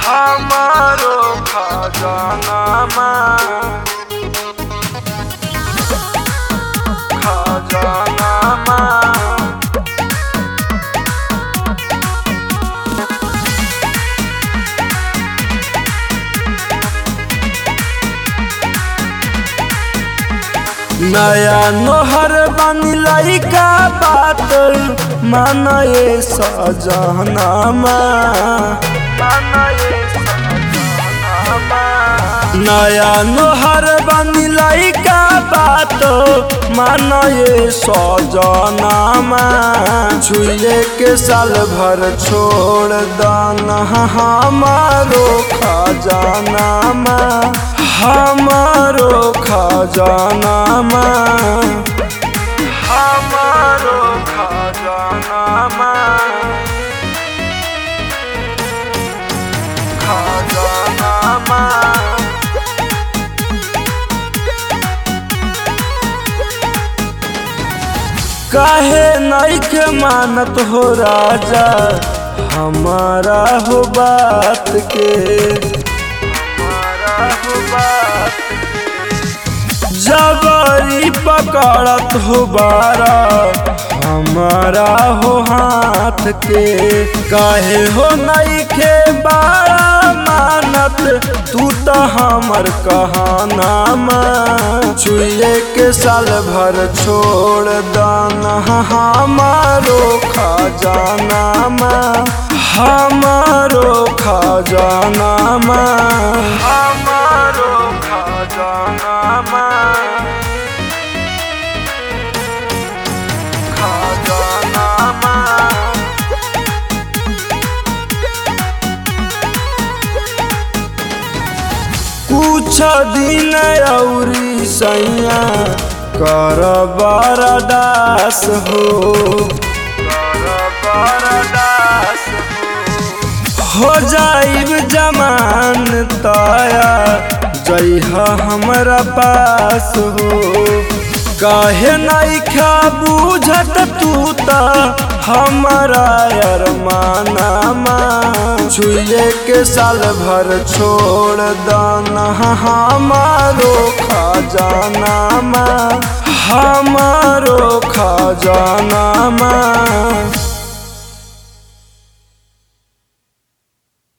हमारो खजानामा खजानामा नया नोहर बनी लइका बात मानए सजनामा नया नोहर बनी लइका बात मानए सजनामा छुए के साल भर छोड़ दाना हमारो खजानामा हमारो खजानामा हमारो खजानामा खजानामा काहे नइखे मानत हो राजा हमारा हो बात के जबरी पकड़त हो बारा हमारा हो हाथ के काहे हो नइखे बारा मानत तू तो हमर कहानामा छुए के साल भर छोड़ दाना हमारो खजानामा हमारो खजानामा हमारो खजानामा खजानामा कुछ दिन औरी सैया कर बरदास हो हो जाइब जमान ताया जइहा हमरा पास हो काहे नइखा बुझत तू ता हमारा अरमानामा छुए के साल भर छोड़ दाना हमारो खजानामा हमारो खजानामा।